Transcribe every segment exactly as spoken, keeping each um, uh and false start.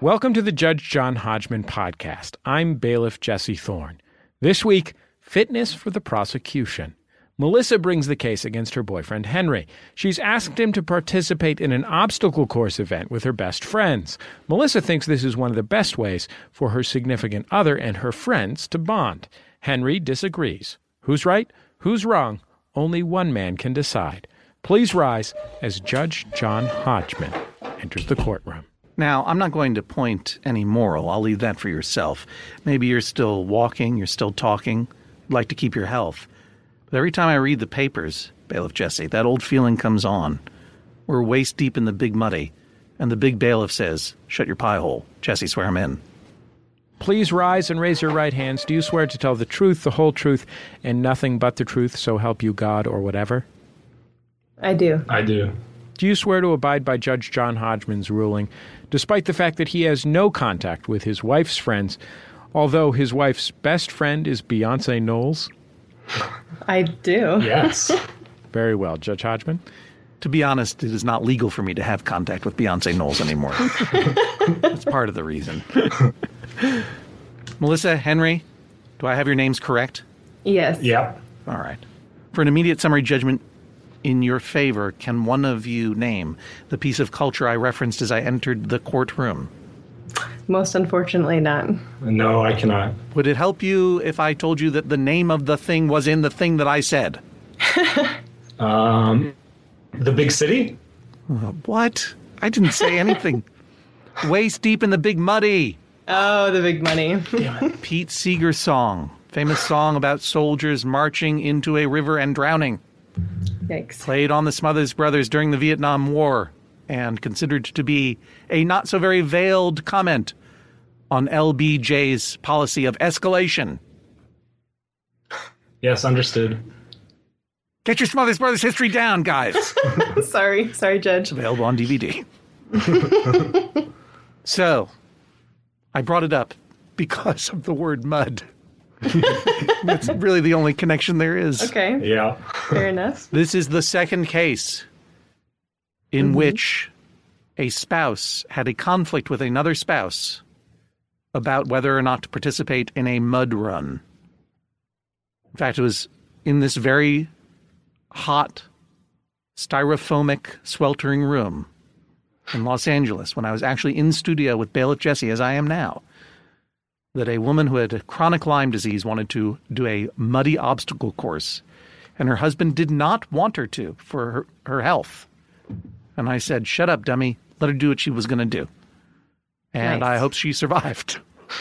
Welcome to the Judge John Hodgman podcast. I'm bailiff Jesse Thorne. This week, fitness for the prosecution. Melissa brings the case against her boyfriend, Henry. She's asked him to participate in an obstacle course event with her best friends. Melissa thinks this is one of the best ways for her significant other and her friends to bond. Henry disagrees. Who's right? Who's wrong? Only one man can decide. Please rise as Judge John Hodgman enters the courtroom. Now, I'm not going to point any moral. I'll leave that for yourself. Maybe you're still walking, you're still talking, like to keep your health. But every time I read the papers, Bailiff Jesse, that old feeling comes on. We're waist deep in the big muddy, and the big bailiff says, shut your pie hole. Jesse, swear him in. Please rise and raise your right hands. Do you swear to tell the truth, the whole truth, and nothing but the truth, so help you God or whatever? I do. I do. Do you swear to abide by Judge John Hodgman's ruling, despite the fact that he has no contact with his wife's friends, although his wife's best friend is Beyonce Knowles? I do. Yes. Very well. Judge Hodgman? To be honest, it is not legal for me to have contact with Beyonce Knowles anymore. That's part of the reason. Melissa, Henry, do I have your names correct? Yes. Yep. All right. For an immediate summary judgment in your favor, can one of you name the piece of culture I referenced as I entered the courtroom? Most unfortunately not. No, I cannot. Would it help you if I told you that the name of the thing was in the thing that I said? Um, the big city? Uh, what? I didn't say anything. Waist deep in the big muddy. Oh, the big money. Pete Seeger's song. Famous song about soldiers marching into a river and drowning. Yikes. Played on the Smothers Brothers during the Vietnam War and considered to be a not so very veiled comment on L B J's policy of escalation. Yes, understood. Get your Smothers Brothers history down, guys. Sorry. Sorry, Judge. It's available on D V D. So, I brought it up because of the word mud. That's really the only connection there is. Okay. Yeah. Fair enough. This is the second case in mm-hmm. which a spouse had a conflict with another spouse about whether or not to participate in a mud run. In fact, it was in this very hot, styrofoamic, sweltering room in Los Angeles when I was actually in studio with Bailiff Jesse, as I am now, that a woman who had chronic Lyme disease wanted to do a muddy obstacle course, and her husband did not want her to for her, her health. And I said, shut up, dummy. Let her do what she was going to do. And nice. I hope she survived.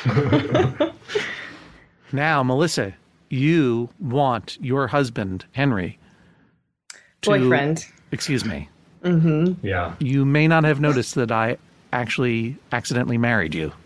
Now, Melissa, you want your husband, Henry, to... Boyfriend. Excuse me. Mm-hmm. Yeah. You may not have noticed that I actually accidentally married you.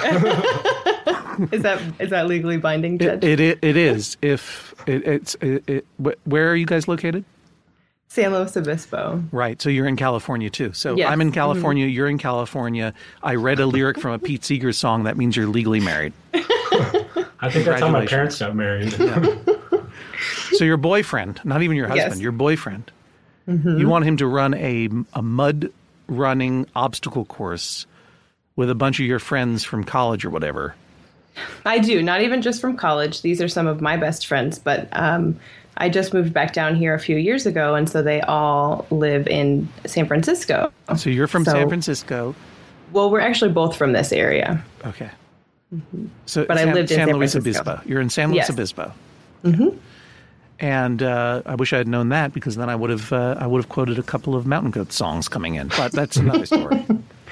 Is that is that legally binding, Judge? It it, it is. If it, it's it, it, where are you guys located? San Luis Obispo. Right. So you're in California too. So yes. I'm in California. Mm-hmm. You're in California. I read a lyric from a Pete Seeger song. That means you're legally married. I think that's how my parents got married. Yeah. So your boyfriend, not even your husband, yes. your boyfriend, mm-hmm. you want him to run a a mud running obstacle course with a bunch of your friends from college or whatever. I do. Not even just from college. These are some of my best friends, but um, I just moved back down here a few years ago, and so they all live in San Francisco. So you're from so, San Francisco. Well, we're actually both from this area. Okay. Mm-hmm. So but San, I lived in San, San Luis Francisco. Obispo. You're in San Luis yes. Obispo. Mm-hmm. And uh, I wish I had known that, because then I would have uh, I would have quoted a couple of Mountain Goat songs coming in. But that's another story.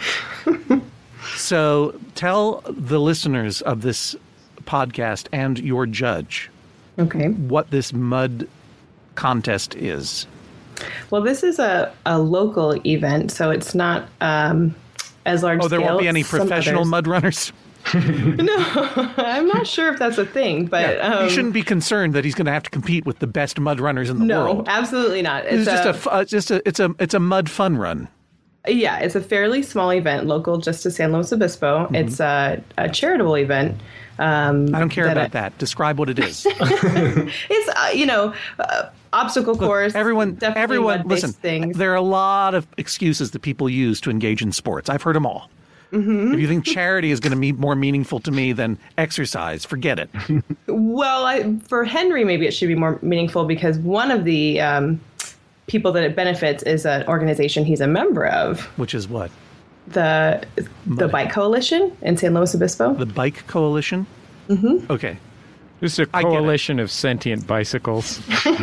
So tell the listeners of this podcast and your judge okay. what this mud contest is. Well, this is a, a local event, so it's not um, as large scale. Oh, there scale won't be any professional mud runners? No, I'm not sure if that's a thing, but yeah. um, you shouldn't be concerned that he's going to have to compete with the best mud runners in the no, world. No, absolutely not. It's, it's just a, a uh, just a it's a it's a mud fun run. Yeah, it's a fairly small event, local just to San Luis Obispo. Mm-hmm. It's a, a charitable event. Um, I don't care that about I, that. Describe what it is. It's, uh, you know, uh, obstacle Look, course. Everyone, everyone, listen, things. There are a lot of excuses that people use to engage in sports. I've heard them all. Mm-hmm. If you think charity is going to be more meaningful to me than exercise, forget it. Well, I, for Henry, maybe it should be more meaningful because one of the um, people that it benefits is an organization he's a member of. Which is what? The the Bike Coalition in San Luis Obispo. The Bike Coalition? Mm-hmm. Okay. This is a coalition of sentient bicycles.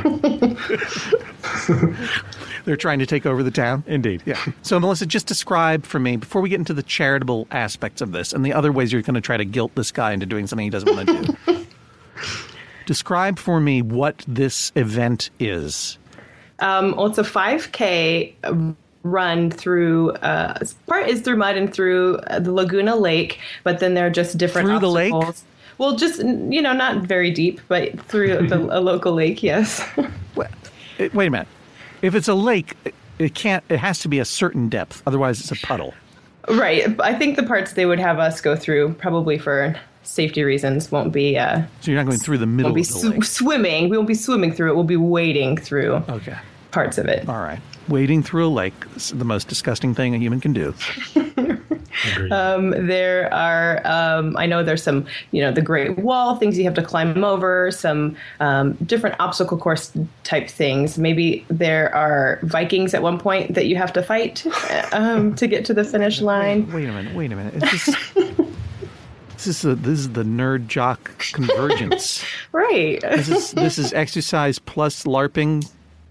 They're trying to take over the town? Indeed. Yeah. So, Melissa, just describe for me, before we get into the charitable aspects of this and the other ways you're going to try to guilt this guy into doing something he doesn't want to do, describe for me what this event is. Um, well, it's a five K run through, uh, part is through mud and through uh, the Laguna Lake, but then there are just different Through the obstacles. lake? Well, just, you know, not very deep, but through the, a local lake, yes. Wait, wait a minute. If it's a lake, it can't. It has to be a certain depth. Otherwise, it's a puddle. Right. I think the parts they would have us go through, probably for safety reasons, won't be. Uh, so you're not going through the middle won't be of the lake. Sw- swimming. We won't be swimming through it. We'll be wading through. Okay. Parts of it. All right. Wading through a lake is the most disgusting thing a human can do. Um, there are, um, I know there's some, you know, the Great Wall, things you have to climb over, some um, different obstacle course type things. Maybe there are Vikings at one point that you have to fight um, to get to the finish line. Wait, wait a minute. Wait a minute. Is this, this is the this is the nerd jock convergence. Right. This is this is exercise plus LARPing.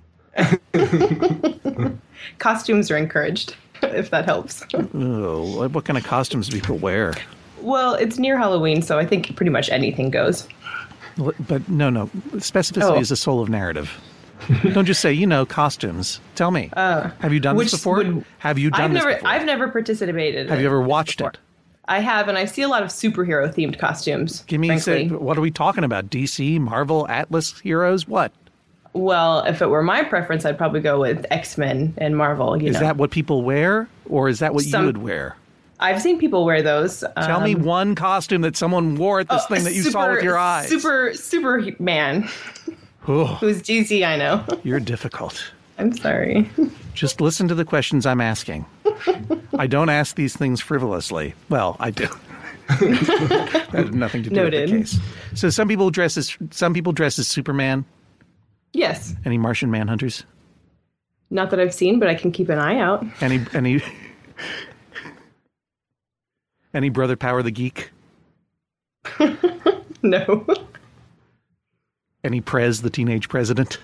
Costumes are encouraged, if that helps. Oh, what kind of costumes do people wear? Well, it's near Halloween, so I think pretty much anything goes. But no, no. Specificity Oh. is the soul of narrative. Don't just say, you know, costumes. Tell me. Uh, have you done which this before? would- have you done I've this never, before? I've never participated. have you ever watched before. it? I have, and I see a lot of superhero themed costumes. Give me, frankly. say, what are we talking about? D C, Marvel, Atlas heroes? What? Well, if it were my preference, I'd probably go with X-Men and Marvel. You Is know, that what people wear, or is that what Some- you would wear? I've seen people wear those. Tell me um, one costume that someone wore at this oh, thing that you saw super- with your eyes. Super, Superman. Oh, Who's D C? I know. you're difficult. I'm sorry. Just listen to the questions I'm asking. I don't ask these things frivolously. Well, I do. That had nothing to do Noted. with the case. So some people dress as some people dress as Superman. Yes. Any Martian Manhunters? Not that I've seen, but I can keep an eye out. Any any any Brother Power the Geek? No. Any Prez the Teenage President?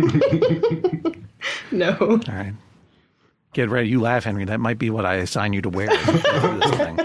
No. All right. Get ready. You laugh, Henry. That might be what I assign you to wear for this thing.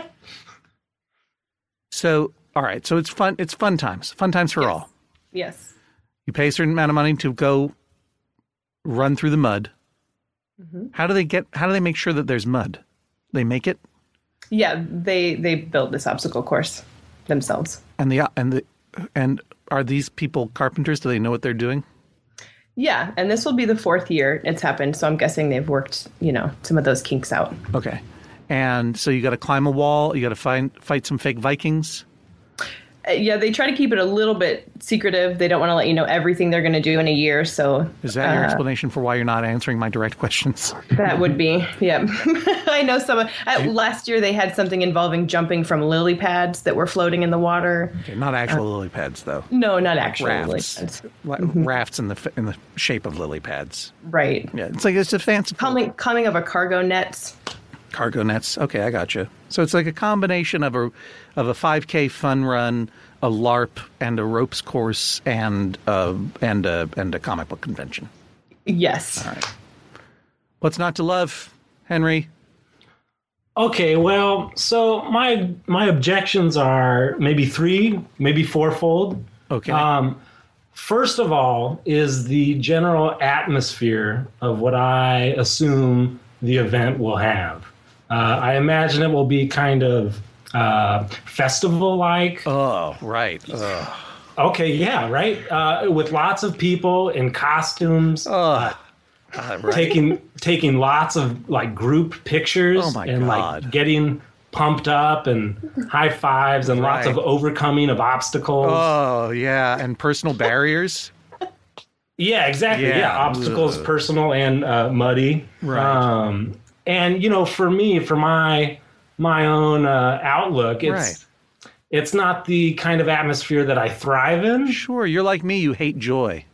So, all right. So it's fun. It's fun times. Fun times for Yes. all. Yes. You pay a certain amount of money to go run through the mud. Mm-hmm. How do they get? How do they make sure that there's mud? They make it, Yeah, they they build this obstacle course themselves. and the and the and are these people carpenters? Do they know what they're doing? Yeah, and this will be the fourth year it's happened, so I'm guessing they've worked, you know, some of those kinks out. Okay. And so you got to climb a wall. You got to find fight some fake Vikings. Uh, yeah, they try to keep it a little bit secretive. They don't want to let you know everything they're going to do in a year, so Is that your uh, explanation for why you're not answering my direct questions? that would be, yeah. I know some. Uh, last year they had something involving jumping from lily pads that were floating in the water. Okay, not actual lily pads, though. No, not actually lily Rafts. pads. La- Rafts in the f- in the shape of lily pads. Right. Yeah, it's like it's a fancy Coming coming of a cargo nets. cargo nets. Okay, I got you. So it's like a combination of a of a five K fun run, a LARP, and a ropes course, and uh, and a and a comic book convention. Yes. All right. What's not to love, Henry? Okay, well, so my my objections are maybe three, maybe fourfold. Okay. Um, first of all, is the general atmosphere of what I assume the event will have. Uh, I imagine it will be kind of uh, festival-like. oh, right. Ugh. Okay, yeah, right. Uh, with lots of people in costumes, Ugh. Uh, right. taking taking lots of like group pictures Oh, my and God. like getting pumped up and high fives and lots Right. of overcoming of obstacles. Oh, yeah, and personal barriers. Yeah, exactly. Yeah. Yeah, obstacles, Ugh. personal and uh, muddy. Right. Um, and you know, for me, for my my own uh, outlook. It's Right. it's not the kind of atmosphere that I thrive in. Sure, you're like me. You hate joy.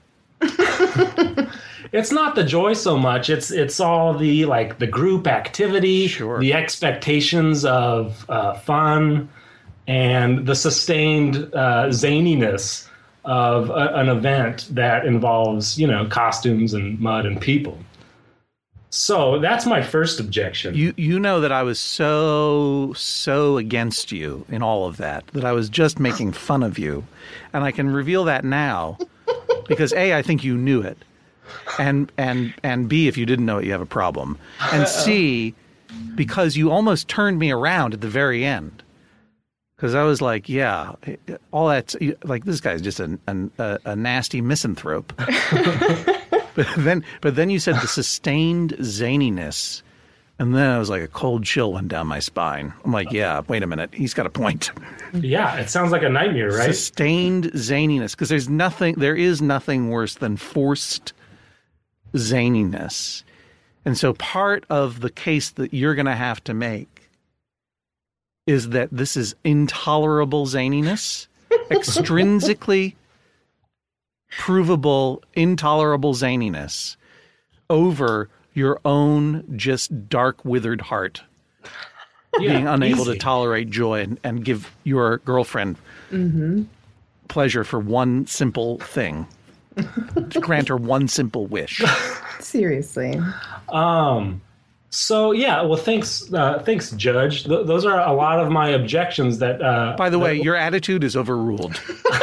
It's not the joy so much. It's it's all the like the group activity, Sure. the expectations of uh, fun, and the sustained uh, zaniness of a, an event that involves, you know, costumes and mud and people. So that's my first objection. You you know that I was so so against you in all of that that I was just making fun of you, and I can reveal that now because A, I think you knew it, and and and B, if you didn't know it, you have a problem, and C, because you almost turned me around at the very end. Because I was like, yeah, all that, like, this guy's just a, a, a nasty misanthrope. but then but then you said the sustained zaniness. And then I was like, a cold chill went down my spine. I'm like, yeah, wait a minute. He's got a point. Yeah, it sounds like a nightmare, right? Sustained zaniness. Because there's nothing, there is nothing worse than forced zaniness. And so part of the case that you're going to have to make is that this is intolerable zaniness, extrinsically provable, intolerable zaniness over your own just dark, withered heart Yeah, being unable easy. to tolerate joy and, and give your girlfriend Mm-hmm. pleasure for one simple thing, to grant her one simple wish. Seriously. Um. So yeah, well, thanks, uh, thanks, Judge. Th- those are a lot of my objections. That, uh, By the way, that- your attitude is overruled.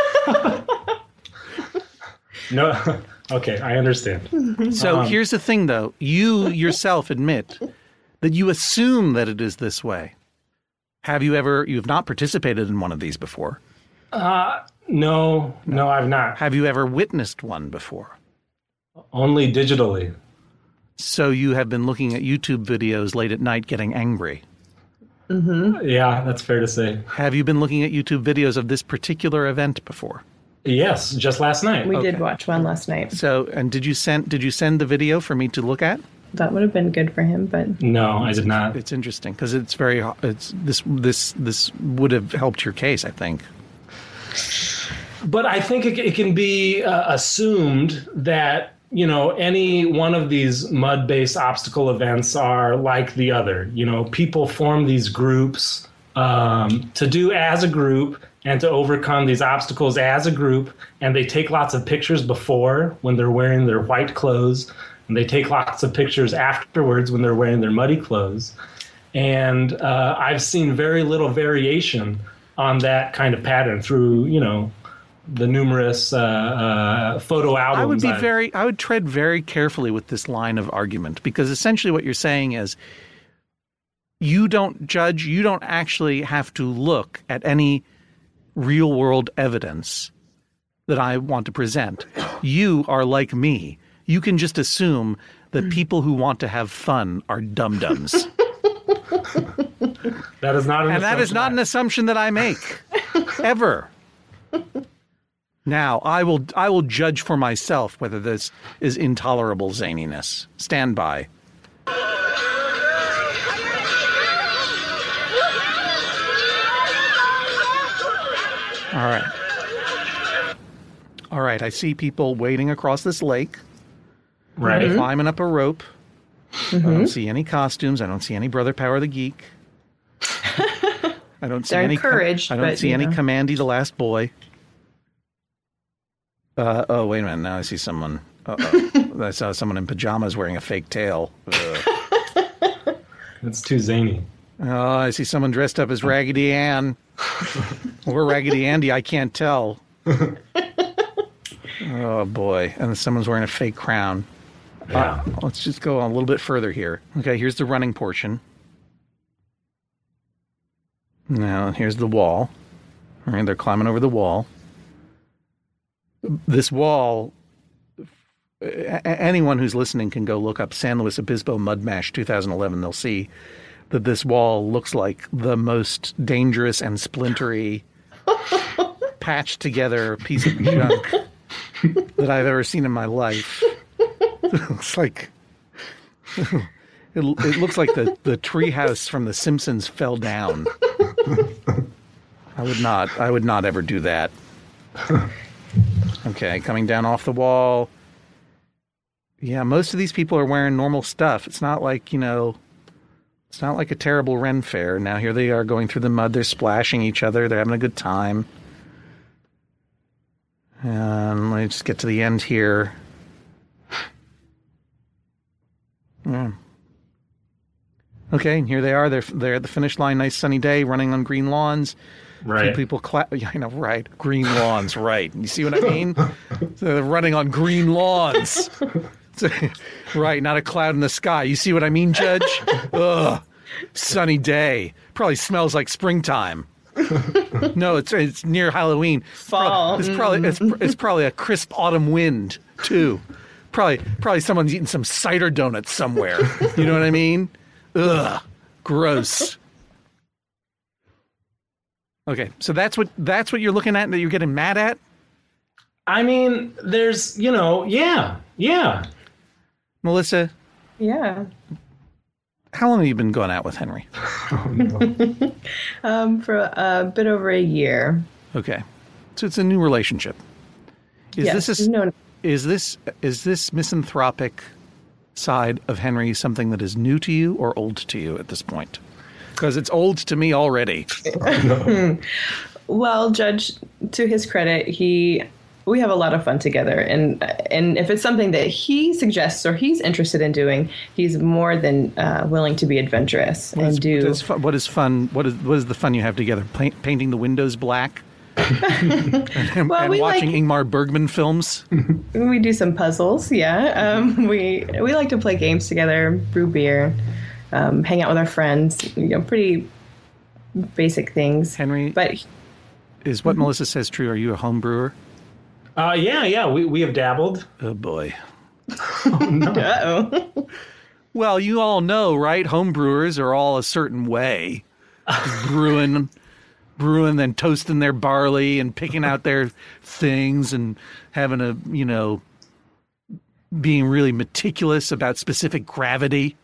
no, okay, I understand. So Um, here's the thing, though. You yourself admit that you assume that it is this way. Have you ever, you have not participated in one of these before. Uh, no, no, I've not. Have you ever witnessed one before? Only digitally. So you have been looking at YouTube videos late at night getting angry. Mm-hmm. Yeah, that's fair to say. Have you been looking at YouTube videos of this particular event before? Yes, just last night. We Okay. did watch one last night. So, and did you send did you send the video for me to look at? That would have been good for him, but No, I did not. It's interesting because it's very it's this this this would have helped your case, I think. But I think it, it can be uh, assumed that, you know, any one of these mud-based obstacle events are like the other. You know, people form these groups um, to do as a group and to overcome these obstacles as a group. And they take lots of pictures before when they're wearing their white clothes. And they take lots of pictures afterwards when they're wearing their muddy clothes. And uh, I've seen very little variation on that kind of pattern through, you know, the numerous uh, uh, photo albums. I would be I've- very I would tread very carefully with this line of argument because essentially what you're saying is you don't judge, you don't actually have to look at any real world evidence that I want to present. You are like me. You can just assume that people who want to have fun are dum-dums. That is not an And that is assumption not an I- assumption that I make. Ever. Now, I will I will judge for myself whether this is intolerable zaniness. Stand by. All right. All right, I see people wading across this lake, Right. climbing up a rope. I don't see any costumes. I don't see any Brother Power the Geek. I don't see They're any. com- encouraged, I don't but, see you any know. Commandy the Last Boy. Uh, oh, wait a minute. Now I see someone. Uh-oh. I saw someone in pajamas wearing a fake tail. Ugh. It's too zany. Oh, I see someone dressed up as Raggedy Ann. Or Raggedy Andy, I can't tell. Oh, boy. And someone's wearing a fake crown. Yeah. Uh, let's just go a little bit further here. Okay, here's the running portion. Now, here's the wall. All right, they're climbing over the wall. This wall, a- anyone who's listening can go look up San Luis Obispo Mud Mash twenty eleven. They'll see that this wall looks like the most dangerous and splintery, patched together piece of junk that I've ever seen in my life. It's like It, it looks like the, the treehouse from The Simpsons fell down. I would not. I would not ever do that. Okay, coming down off the wall. Yeah, most of these people are wearing normal stuff. It's not like, you know, it's not like a terrible Ren fair. Now here they are going through the mud. They're splashing each other. They're having a good time. And let me just get to the end here. Yeah. Okay, and here they are. They're they're at the finish line. Nice sunny day, running on green lawns. Right. Two people clap. Yeah, I know, right. Green lawns, right. You see what I mean? So they're running on green lawns. So, right, not a cloud in the sky. You see what I mean, Judge? Ugh. Sunny day. Probably smells like springtime. No, it's it's near Halloween. Fall. It's probably it's, it's probably a crisp autumn wind too. Probably probably someone's eating some cider donuts somewhere. You know what I mean? Ugh. Gross. Okay, so that's what that's what you're looking at that you're getting mad at? I mean, there's, you know, yeah, yeah. Melissa, Yeah. how long have you been going out with Henry? Oh, no. Um, for a bit over a year. Okay, so it's a new relationship. Is Yes, this a, no- is this is this misanthropic side of Henry something that is new to you or old to you at this point? Because it's old to me already. Well, Judge, to his credit, he we have a lot of fun together, and and if it's something that he suggests or he's interested in doing, he's more than uh, willing to be adventurous What and is, do. what is fun? What is fun? What is what is the fun you have together? Paint, painting the windows black, and, and Well, we watching like- Ingmar Bergman films. We do some puzzles, yeah. Um, we we like to play games together, brew beer, um, hang out with our friends. You know, pretty basic things. Henry, But is what Melissa says true? Are you a home brewer? Uh, yeah, yeah, we, we have dabbled. Oh boy. uh-oh. Well, you all know, right? Home brewers are all a certain way. brewing, brewing, then toasting their barley and picking out their things and having a, you know, being really meticulous about specific gravity.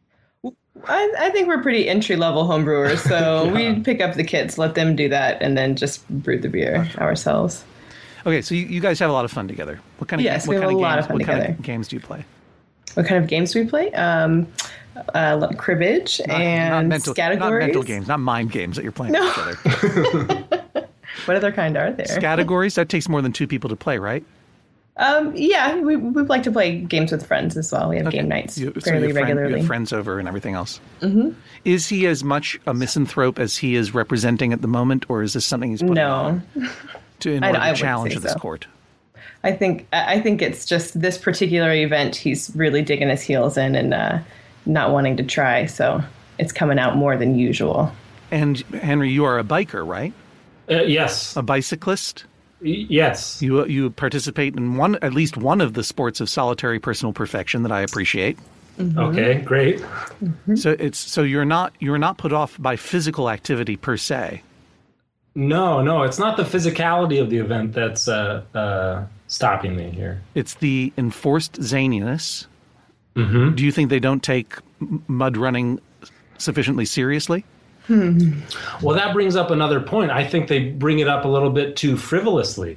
I, I think we're pretty entry level homebrewers, so Yeah. we pick up the kits, let them do that, and then just brew the beer ourselves. Okay, so you, you guys have a lot of fun together. What kind of Yes, what we have kind a of lot games, of fun what kind together. of games do you play? What kind of games do we play? Um, uh, cribbage Not, and not mental, categories. not mental games, not mind games that you're playing No. with each other. What other kind are there? Categories, that takes more than two people to play, right? Um, yeah, we we like to play games with friends as well. We have game nights You- so fairly you have friend- you regularly. have friends over and everything else. Mm-hmm. Is he as much a misanthrope as he is representing at the moment, or is this something he's putting No. on to in I- order I to wouldn't challenge say this so. court? I think I I think it's just this particular event. He's really digging his heels in and uh, not wanting to try, so it's coming out more than usual. And Henry, you are a biker, right? Uh, yes, A bicyclist. Y- yes. You you participate in one at least one of the sports of solitary personal perfection that I appreciate. Okay, great. So it's so you're not you're not put off by physical activity per se. No, no, it's not the physicality of the event that's uh, uh, stopping me here. It's the enforced zaniness. Mm-hmm. Do you think they don't take m- mud running sufficiently seriously? Well, that brings up another point. I think they bring it up a little bit too frivolously.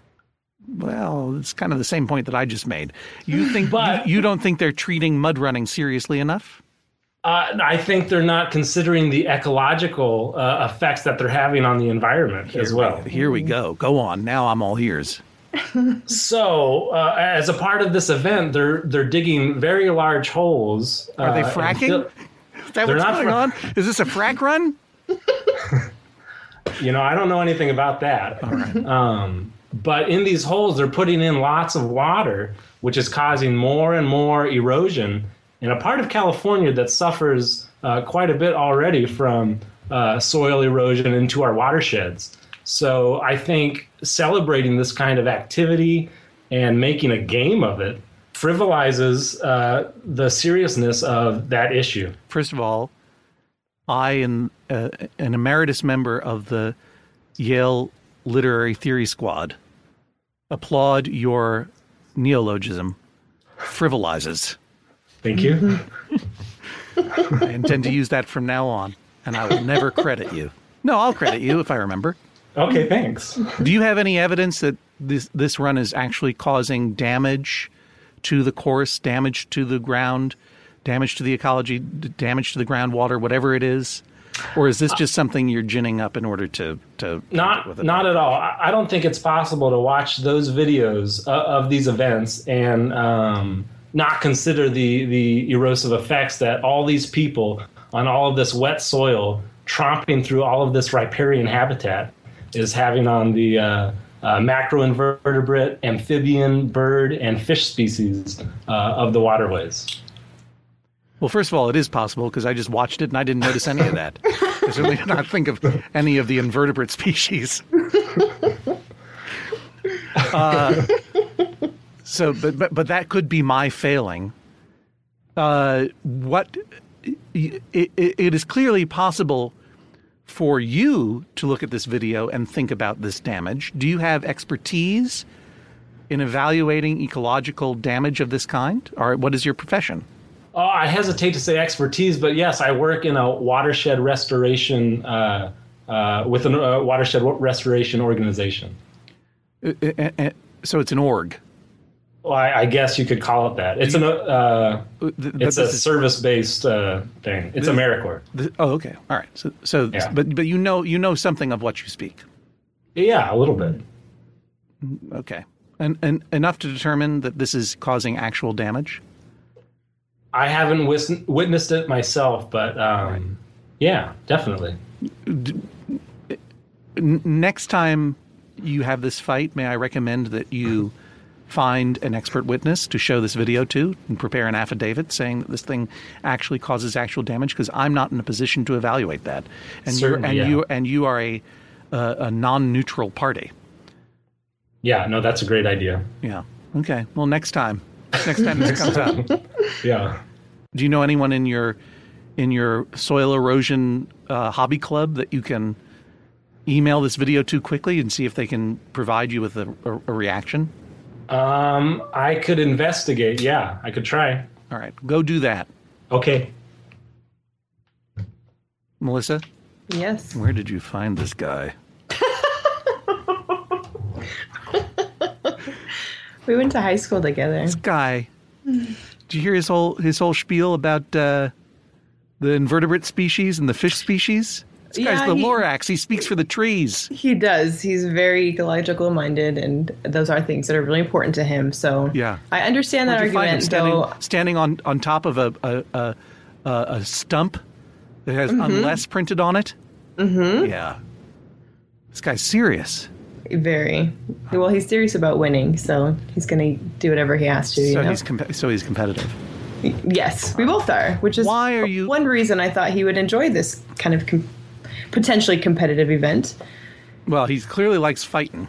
Well, it's kind of the same point that I just made. You think But- you, you don't think they're treating mud running seriously enough? Uh, I think they're not considering the ecological uh, effects that they're having on the environment as well. Here we go. Go on. Now I'm all ears. So, uh, as a part of this event, they're they're digging very large holes. Are they uh, and fracking? fill- Is that They're what's not going fra- on? Is this a frack run? You know, I don't know anything about that. All right. Um, but in these holes, they're putting in lots of water, which is causing more and more erosion in a part of California that suffers uh, quite a bit already from uh, soil erosion into our watersheds. So I think celebrating this kind of activity and making a game of it frivolizes uh, the seriousness of that issue. First of all, I am uh, an emeritus member of the Yale Literary Theory Squad. Applaud your neologism. Frivolizes. Thank you. I intend to use that from now on, and I will never credit you. No, I'll credit you if I remember. Okay, thanks. Do you have any evidence that this this run is actually causing damage to the course, damage to the ground, damage to the ecology, damage to the groundwater, whatever it is? Or is this just something you're ginning up in order to to not with it? Not at all. I don't think it's possible to watch those videos uh, of these events and um, not consider the the erosive effects that all these people on all of this wet soil tromping through all of this riparian habitat is having on the uh, uh, macroinvertebrate, amphibian, bird, and fish species uh, of the waterways. Well, first of all, it is possible because I just watched it and I didn't notice any of that. I certainly did not think of any of the invertebrate species. Uh, so, but, but but that could be my failing. Uh, what it, it, it is clearly possible for you to look at this video and think about this damage. Do you have expertise in evaluating ecological damage of this kind? Or what is your profession? Oh, I hesitate to say expertise, but yes, I work in a watershed restoration uh, uh, with a uh, watershed restoration organization. Uh, uh, uh, so it's an org. Well, I, I guess you could call it that. It's an uh, it's a service-based uh, thing. It's this, AmeriCorps. This, oh, okay, all right. So, so, yeah. but but you know you know something of what you speak. Yeah, a little bit. Okay, and and enough to determine that this is causing actual damage. I haven't wis- witnessed it myself, but um, right. yeah, definitely. N- next time you have this fight, may I recommend that you find an expert witness to show this video to and prepare an affidavit saying that this thing actually causes actual damage, because I'm not in a position to evaluate that. And Certainly, you're and yeah. you and you are a uh, a non-neutral party. Yeah, no, that's a great idea. Yeah. Okay. Well, next time. Next time this comes out. Yeah. Do you know anyone in your in your soil erosion uh, hobby club that you can email this video to quickly and see if they can provide you with a, a, a reaction? Um, I could investigate. Yeah, I could try. All right, go do that. Okay. Melissa? Yes. Where did you find this guy? We went to high school together. This guy. Did you hear his whole his whole spiel about uh, the invertebrate species and the fish species? This Yeah, guy's the he- Lorax. He speaks for the trees. He does. He's very ecological minded, and those are things that are really important to him. So Yeah. I understand that Where'd you find him? argument, Standing, though. standing on, on top of a a, a, a, a stump that has unless printed on it? Mm-hmm. Yeah. This guy's serious. Very well. He's serious about winning, so he's going to do whatever he has to. You So know? he's comp- so he's competitive. Yes, we both are. Which is Why are you- one reason I thought he would enjoy this kind of com- potentially competitive event. Well, he clearly likes fighting.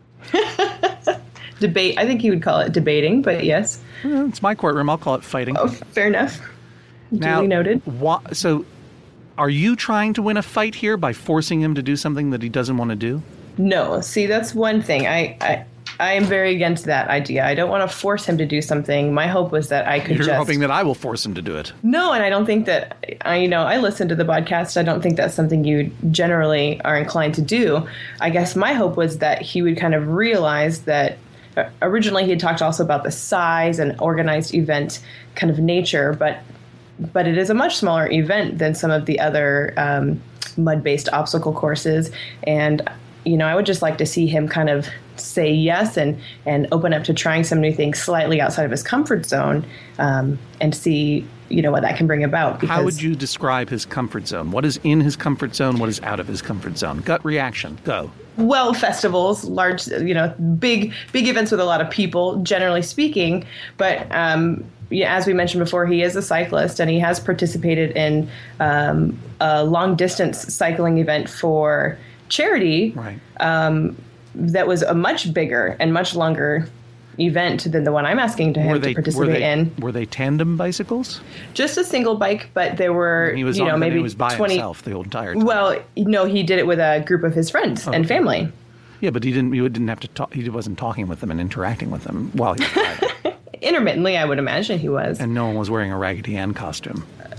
Debate. I think he would call it debating, but yes. Well, it's my courtroom. I'll call it fighting. Oh, fair enough. now, Duly noted. Wha- so, are you trying to win a fight here by forcing him to do something that he doesn't want to do? No, see, that's one thing. I, I, I am very against that idea. I don't want to force him to do something. My hope was that I could You're just... hoping that I will force him to do it. No, and I don't think that, I, you know, I listen to the podcast. I don't think that's something you generally are inclined to do. I guess my hope was that he would kind of realize that uh, originally he had talked also about the size and organized event kind of nature, but but it is a much smaller event than some of the other um, mud-based obstacle courses. And, you know, I would just like to see him kind of say yes and, and open up to trying some new things slightly outside of his comfort zone um, and see, you know, what that can bring about. How would you describe his comfort zone? What is in his comfort zone? What is out of his comfort zone? Gut reaction. Go. Well, festivals, large, you know, big, big events with a lot of people, generally speaking. But um, yeah, as we mentioned before, he is a cyclist and he has participated in um, a long distance cycling event for charity. Right. Um, that was a much bigger and much longer event than the one I'm asking to him Were they, to participate were they, in. Were they tandem bicycles? Just a single bike, but there were, He was you on, know, but maybe he was by twenty. himself the entire time. Well, no, he did it with a group of his friends Oh, and okay. family. Yeah, but he didn't. He didn't have to talk. He wasn't talking with them and interacting with them while he was driving. Intermittently, I would imagine he was. And no one was wearing a Raggedy Ann costume.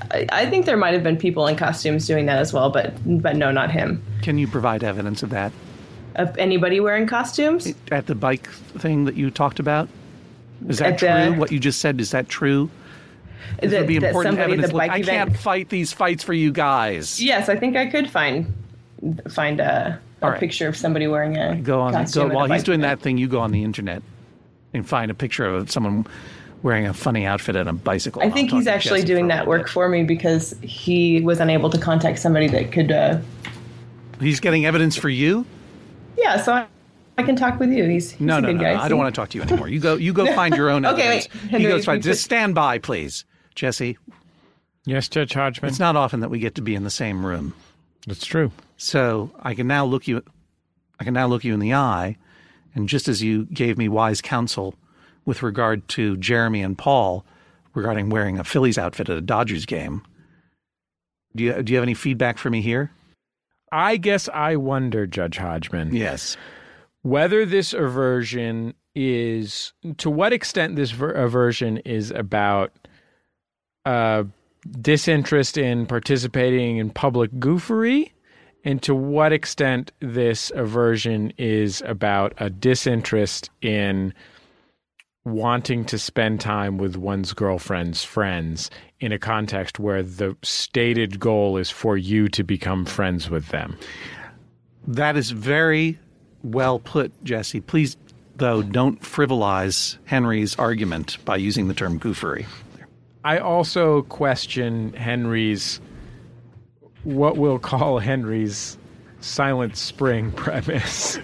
I, I think there might have been people in costumes doing that as well, but but no, not him. Can you provide evidence of that? Of anybody wearing costumes? At the bike thing that you talked about? Is that At true? the- What you just said, is that true? This That- would be that important somebody at evidence. the Look, bike I event- can't fight these fights for you guys. Yes, I think I could find find a, a All right. picture of somebody wearing a Go on. costume Go at a while he's bike doing event. that thing. You go on the internet and find a picture of someone wearing a funny outfit on a bicycle. I I'll think talk he's to actually Jesse doing for a that little work bit. for me because he was unable to contact somebody that could. Uh, He's getting evidence for you. yeah, so I, I can talk with you. He's, he's No, a no, good no, guy. no. I see? don't want to talk to you anymore. You go. You go find your own Okay, evidence. wait. He Henry, goes. Fine. you Just put- stand by, please, Jesse. Yes, Judge Hodgman. It's not often that we get to be in the same room. That's true. So I can now look you, I can now look you in the eye, and just as you gave me wise counsel with regard to Jeremy and Paul regarding wearing a Phillies outfit at a Dodgers game, do you do you have any feedback for me here? I guess I wonder, Judge Hodgman, Yes. whether this aversion is, to what extent this ver- aversion is about uh, disinterest in participating in public goofery, and to what extent this aversion is about a disinterest in wanting to spend time with one's girlfriend's friends in a context where the stated goal is for you to become friends with them. That is very well put, Jesse. Please, though, don't frivolize Henry's argument by using the term goofery. I also question Henry's, what we'll call Henry's Silent Spring premise.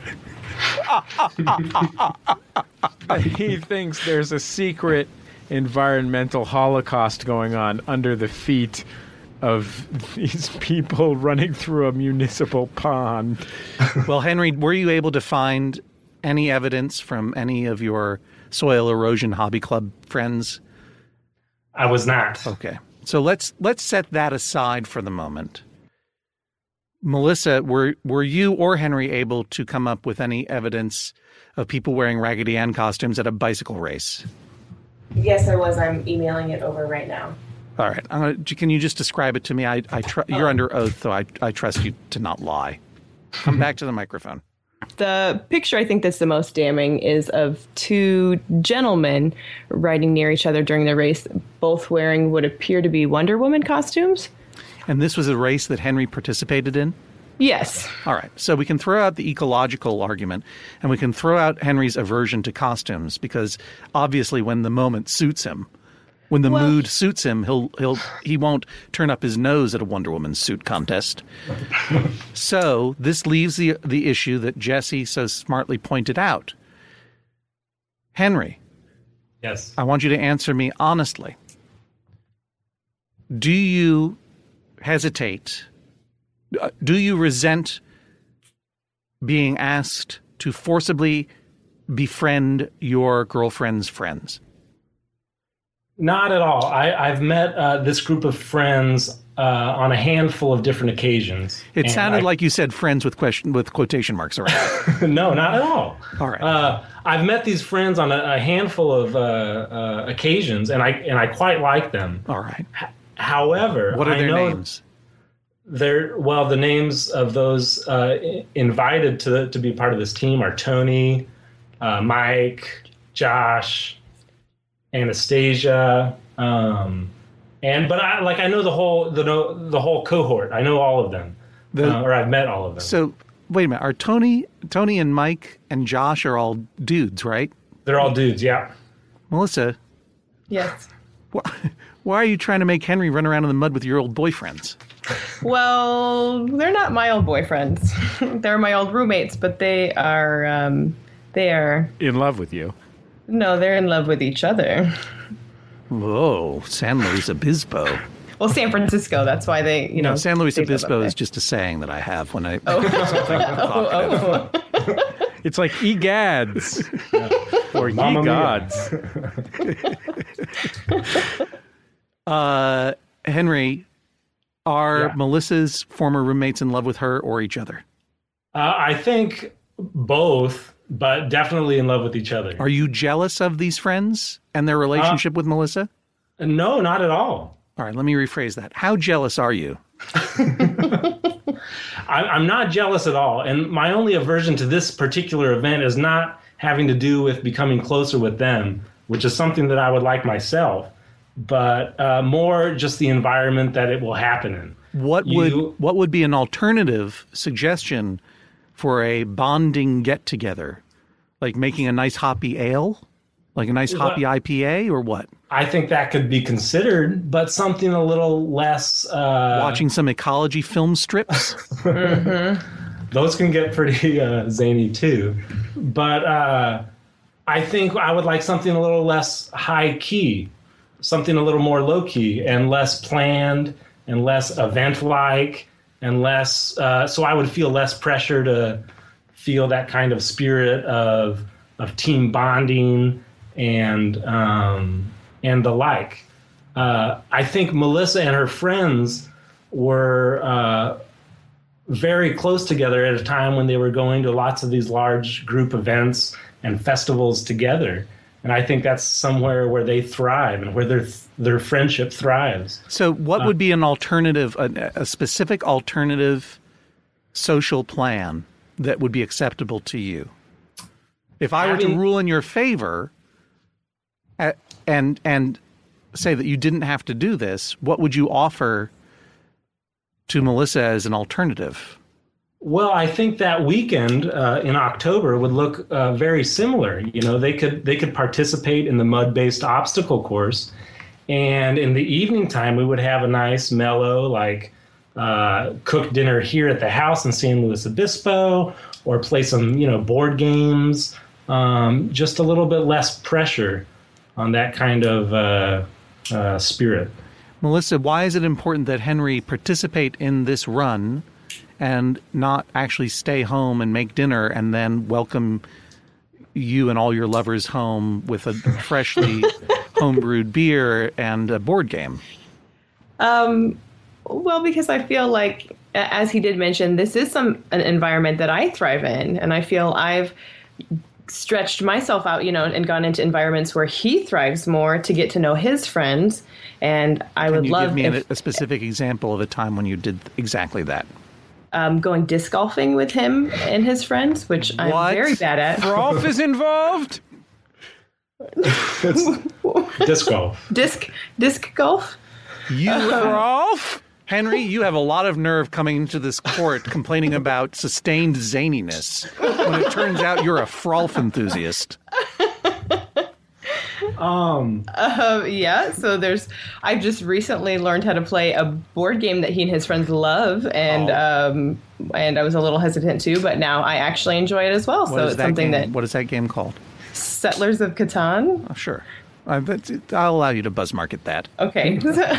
He thinks there's a secret environmental holocaust going on under the feet of these people running through a municipal pond. Well, Henry, were you able to find any evidence from any of your soil erosion hobby club friends? I was not. Okay. So let's let's set that aside for the moment. Melissa, were were you or Henry able to come up with any evidence of people wearing Raggedy Ann costumes at a bicycle race? Yes, I was. I'm emailing it over right now. All right. I'm gonna, can you just describe it to me? I, I tr- You're under oath, so I, I trust you to not lie. Come back to the microphone. The picture I think that's the most damning is of two gentlemen riding near each other during the race, both wearing what appear to be Wonder Woman costumes. And this was a race that Henry participated in? Yes. All right. So we can throw out the ecological argument, and we can throw out Henry's aversion to costumes, because obviously when the moment suits him, when the Well- mood suits him, he'll he'll he won't turn up his nose at a Wonder Woman suit contest. So this leaves the the issue that Jesse so smartly pointed out. Henry, Yes. I want you to answer me honestly. Do you hesitate? uh, Do you resent being asked to forcibly befriend your girlfriend's friends? Not at all. I, I've met uh, this group of friends uh, on a handful of different occasions. It and sounded I- like you said friends with question with quotation marks around. no, not at all. All right. Uh, I've met these friends on a, a handful of uh, uh, occasions, and I and I quite like them. All right. However, What are I their know names? They're well, the names of those uh, i- invited to to be part of this team are Tony, uh, Mike, Josh, Anastasia, um, and but I like I know the whole the no- the whole cohort. I know all of them, The- uh, or I've met all of them. So wait a minute. Are Tony, Tony and Mike and Josh are all dudes, right? They're all dudes. Yeah. Melissa, Yes. wh- why are you trying to make Henry run around in the mud with your old boyfriends? Well, they're not my old boyfriends. They're my old roommates, but they are, um, they are, In love with you. no, they're in love with each other. Whoa, San Luis Obispo. Well, San Francisco, that's why they, you know. No, San Luis they live up Obispo there. is just a saying that I have when I Oh, talk. oh. It's like egads or Mamma ye mia. gods. Uh, Henry, are Yeah. Melissa's former roommates in love with her or each other? Uh, I think both, but definitely in love with each other. Are you jealous of these friends and their relationship with Melissa? No, not at all. All right, let me rephrase that. How jealous are you? I'm not jealous at all. And my only aversion to this particular event is not having to do with becoming closer with them, which is something that I would like myself, but uh, more just the environment that it will happen in. What You- would what would be an alternative suggestion for a bonding get-together? Like making a nice hoppy ale? Like a nice hoppy Well- I P A or what? I think that could be considered, but something a little less... Uh, Watching some ecology film strips? Those can get pretty uh, zany too. But uh, I think I would like something a little less high key, something a little more low key and less planned and less event like and less. Uh, so I would feel less pressure to feel that kind of spirit of of team bonding and um, and the like. Uh, I think Melissa and her friends were uh, very close together at a time when they were going to lots of these large group events and festivals together. And I think that's somewhere where they thrive and where their their friendship thrives. So what would be an alternative, a, a specific alternative social plan that would be acceptable to you? If I were to Having- rule in your favor uh, and and say that you didn't have to do this, what would you offer to Melissa as an alternative? Well, I think that weekend uh, in October would look uh, very similar. You know, they could they could participate in the mud-based obstacle course, and in the evening time we would have a nice mellow like uh, cook dinner here at the house in San Luis Obispo, or play some you know board games. Um, just a little bit less pressure on that kind of uh, uh, spirit. Melissa, why is it important that Henry participate in this run and not actually stay home and make dinner and then welcome you and all your lovers home with a freshly homebrewed beer and a board game? Um, well, because I feel like, as he did mention, this is some an environment that I thrive in, and I feel I've stretched myself out, you know, and gone into environments where he thrives more to get to know his friends. And I Can would you love give me if, a, a specific example of a time when you did exactly that? um, going disc golfing with him and his friends, which I'm What? very bad at. Rolf is involved? Disc golf. Disc disc golf. You, Rolf? Henry, you have a lot of nerve coming into this court complaining about sustained zaniness when it turns out you're a Frolf enthusiast. Um, Uh, yeah, so there's. I've just recently learned how to play a board game that he and his friends love, and Oh. um, and I was a little hesitant too, but now I actually enjoy it as well. What so is it's that something game? that What is that game called? Settlers of Catan. Oh, sure. I bet I'll allow you to buzz market that. Okay,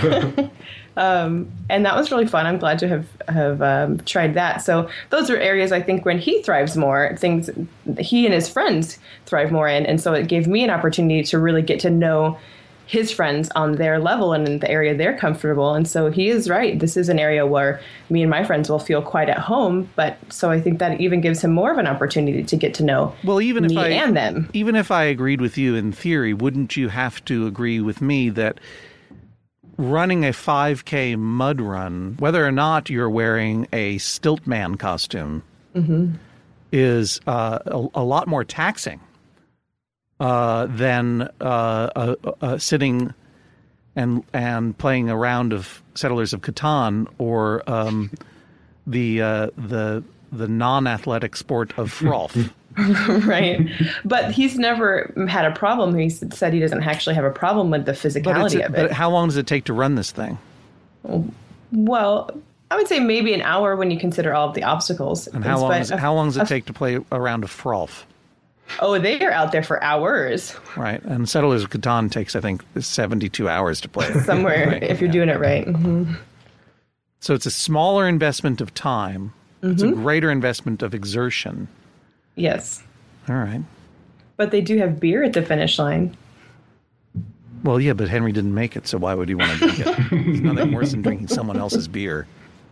um, and that was really fun. I'm glad to have have um, tried that. So those are areas I think when he thrives more, things he and his friends thrive more in, and so it gave me an opportunity to really get to know his friends on their level and in the area they're comfortable. And so he is right. This is an area where me and my friends will feel quite at home. But so I think that even gives him more of an opportunity to get to know Well, even if me I and them. even if I agreed with you in theory, wouldn't you have to agree with me that running a five K mud run, whether or not you're wearing a Stiltman costume, Mm-hmm. is uh, a, a lot more taxing uh, than uh, uh, uh, sitting and and playing a round of Settlers of Catan or um, the uh, the the non-athletic sport of Frolf. Right. But he's never had a problem. He said he doesn't actually have a problem with the But, it's physicality a, of but it. how long does it take to run this thing? Well, I would say maybe an hour when you consider all of the obstacles. And how long But does, a- how long does a- it take to play a round of Frolf? Oh, they are out there for hours Right. And Settlers of Catan takes, I think, seventy-two hours to play. somewhere Right, if you're doing it right. hmm So it's a smaller investment of time. It's Mm-hmm. a greater investment of exertion. Yes. All right. But they do have beer at the finish line. Well, yeah, but Henry didn't make it, so why would he want to drink it? There's nothing worse than drinking someone else's beer.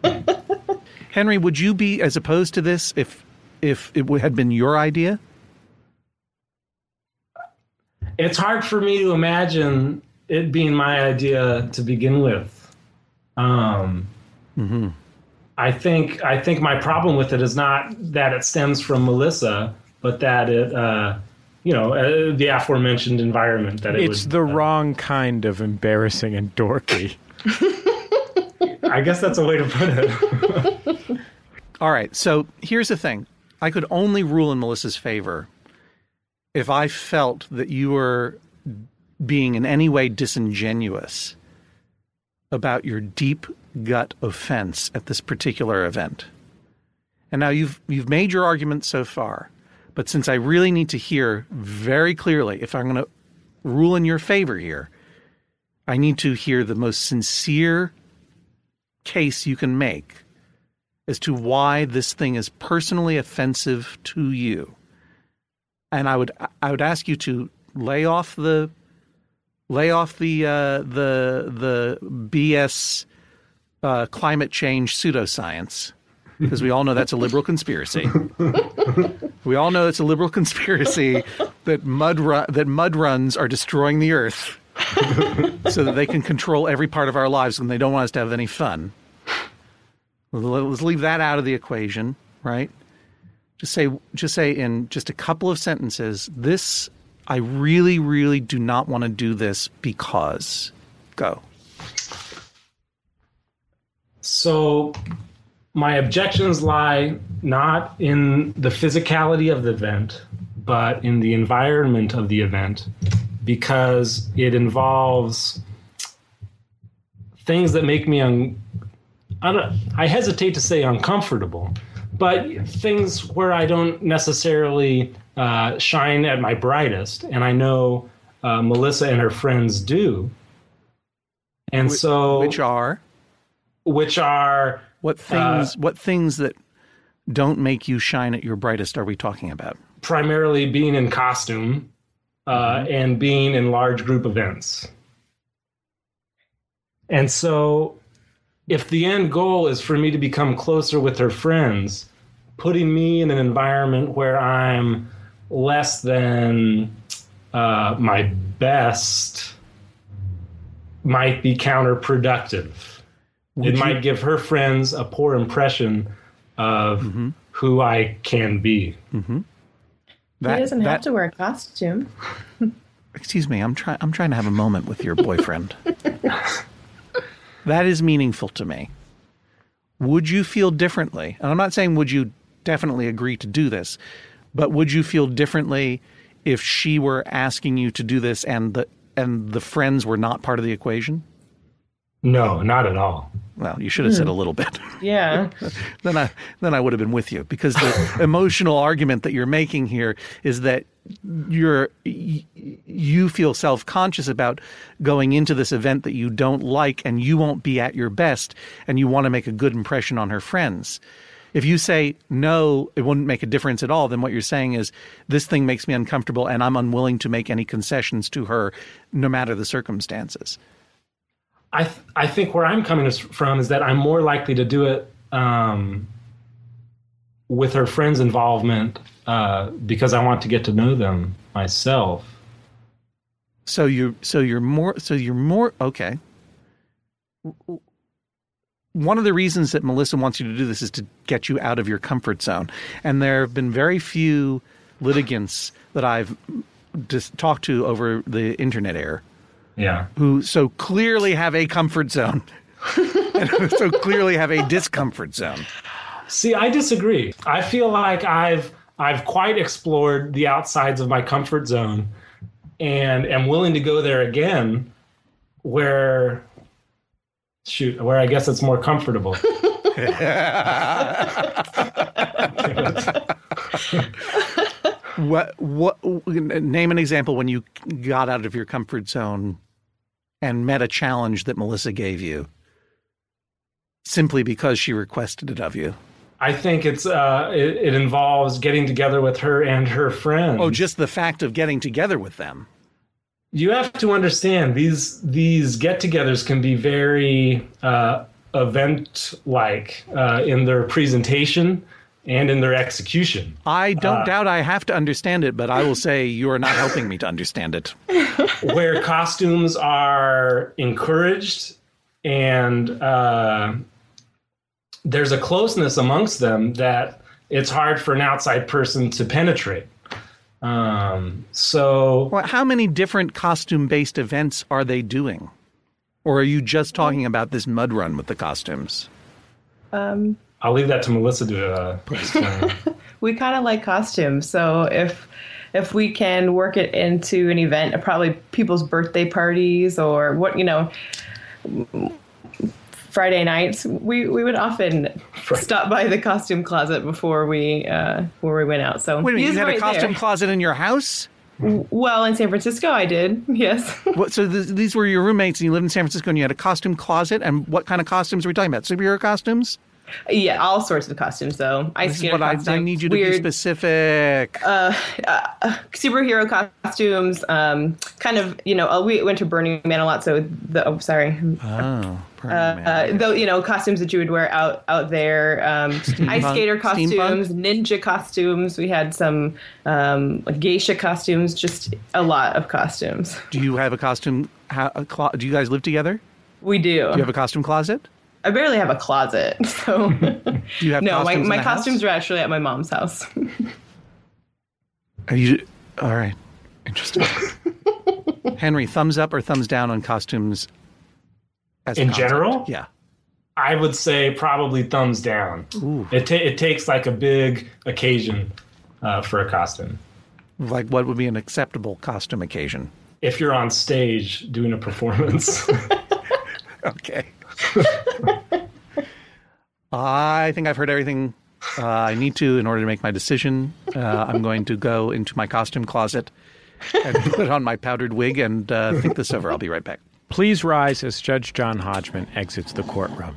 Henry, would you be as opposed to this if if it w- had been your idea? it's hard for me to imagine it being my idea to begin with. Um, mm-hmm. I think I think my problem with it is not that it stems from Melissa, but that it, uh, you know, uh, the aforementioned environment that it It's would, the uh, wrong kind of embarrassing and dorky. I guess that's a way to put it. All right. So here's the thing. I could only rule in Melissa's favor if I felt that you were being in any way disingenuous about your deep gut offense at this particular event. And now you've you've made your argument so far, but since I really need to hear very clearly, if I'm going to rule in your favor here, I need to hear the most sincere case you can make as to why this thing is personally offensive to you. And I would I would ask you to lay off the lay off the uh, the the B S uh, climate change pseudoscience, because we all know that's a liberal conspiracy. We all know it's a liberal conspiracy that mud ru- that mud runs are destroying the earth so that they can control every part of our lives when they don't want us to have any fun. Let's leave that out of the equation, right? Just say, just say in just a couple of sentences, this, I really, really do not want to do this because. Go. So my objections lie not in the physicality of the event, but in the environment of the event, because it involves things that make me un- I, don't, I hesitate to say uncomfortable, but things where I don't necessarily uh, shine at my brightest, and I know uh, Melissa and her friends do. And Wh- so, which are, which are what things? Uh, what things that don't make you shine at your brightest are we talking about? primarily being in costume uh, mm-hmm. and being in large group events. And so, if the end goal is for me to become closer with her friends, putting me in an environment where I'm less than uh, my best might be counterproductive. Would it you? might give her friends a poor impression of mm-hmm. who I can be. Mm-hmm. That, he doesn't that, have to wear a costume. Excuse me, I'm trying. I'm trying to have a moment with your boyfriend. That is meaningful to me. Would you feel differently? And I'm not saying would you definitely agree to do this, but would you feel differently if she were asking you to do this and the and the friends were not part of the equation? No, not at all. Well, you should have said a little bit. Yeah. then I then I would have been with you, because the emotional argument that you're making here is that you're you feel self-conscious about going into this event that you don't like, and you won't be at your best, and you want to make a good impression on her friends. If you say, no, it wouldn't make a difference at all, then what you're saying is, this thing makes me uncomfortable and I'm unwilling to make any concessions to her, no matter the circumstances. I th- I think where I'm coming from is that I'm more likely to do it um, with her friends' involvement uh, because I want to get to know them myself. So you so you're more so you're more okay. One of the reasons that Melissa wants you to do this is to get you out of your comfort zone, and there have been very few litigants that I've just talked to over the internet air. Yeah. Who so clearly have a comfort zone and who so clearly have a discomfort zone. See, I disagree. I feel like I've I've quite explored the outsides of my comfort zone and am willing to go there again where shoot, where I guess it's more comfortable. What what name an example when you got out of your comfort zone and met a challenge that Melissa gave you simply because she requested it of you? I think it's uh, it, it involves getting together with her and her friends. Oh, just the fact of getting together with them. You have to understand these these get-togethers can be very uh, event-like uh, in their presentation. and in their execution. I don't Uh, doubt I have to understand it, but I will say you are not helping me to understand it. Where costumes are encouraged and uh, there's a closeness amongst them that it's hard for an outside person to penetrate. Um, so, Well, how many different costume-based events are they doing? Or are you just talking about this mud run with the costumes? Um, I'll leave that to Melissa to uh, explain. we kind of like costumes, so if if we can work it into an event, probably people's birthday parties or what, you know, Friday nights, we, we would often stop by the costume closet before we uh, before we went out. So Wait a minute, he's you had right a costume there. closet in your house? Well, in San Francisco, I did. Yes. What, so th- these were your roommates and you lived in San Francisco and you had a costume closet? And what kind of costumes are we talking about? Superhero costumes? Yeah, all sorts of costumes, though. Ice This is skater what I, costumes, I need you to weird, be specific. Uh, uh, superhero costumes, um, kind of, you know, uh, we went to Burning Man a lot, so the, oh, sorry. oh, Burning Uh, Man. uh, though, you know, costumes that you would wear out out there, um, ice skater costumes, Steampunk? ninja costumes. We had some um, like geisha costumes, just a lot of costumes. Do you have a costume? Ha- a clo- do you guys live together? We do. Do you have a costume closet? I barely have a closet, so Do you have no. My, costumes in my the costumes house? are actually at my mom's house. Are you all right? Interesting. Henry, thumbs up or thumbs down on costumes? As a In concept? general? Yeah. I would say probably thumbs down. Ooh. It, ta- it takes like a big occasion uh, for a costume. Like, what would be an acceptable costume occasion? If you're on stage doing a performance. Okay. I think I've heard everything uh, I need to in order to make my decision. Uh, I'm going to go into my costume closet and put on my powdered wig and uh, think this over. I'll be right back. Please rise as Judge John Hodgman exits the courtroom.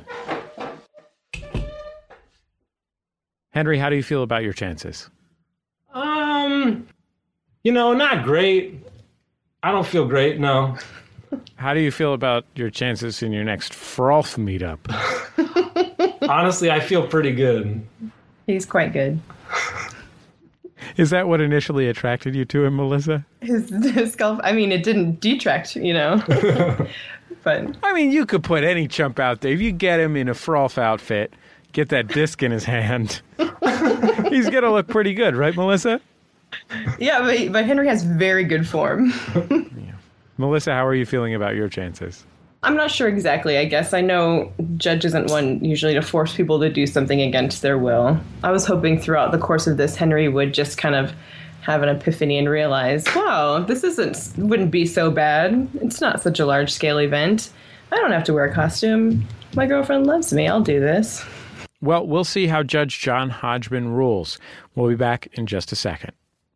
Henry, how do you feel about your chances? um, you know, not great. I don't feel great, no. How do you feel about your chances in your next froth meetup? Honestly, I feel pretty good. He's quite good. Is that what initially attracted you to him, Melissa? His, his golf. I mean, it didn't detract, you know. But I mean, you could put any chump out there. If you get him in a froth outfit, get that disc in his hand, he's going to look pretty good, right, Melissa? yeah, but, but Henry has very good form. Melissa, how are you feeling about your chances? I'm not sure exactly, I guess. I know Judge isn't one usually to force people to do something against their will. I was hoping throughout the course of this, Henry would just kind of have an epiphany and realize, wow, this isn't wouldn't be so bad. It's not such a large-scale event. I don't have to wear a costume. My girlfriend loves me. I'll do this. Well, we'll see how Judge John Hodgman rules. We'll be back in just a second.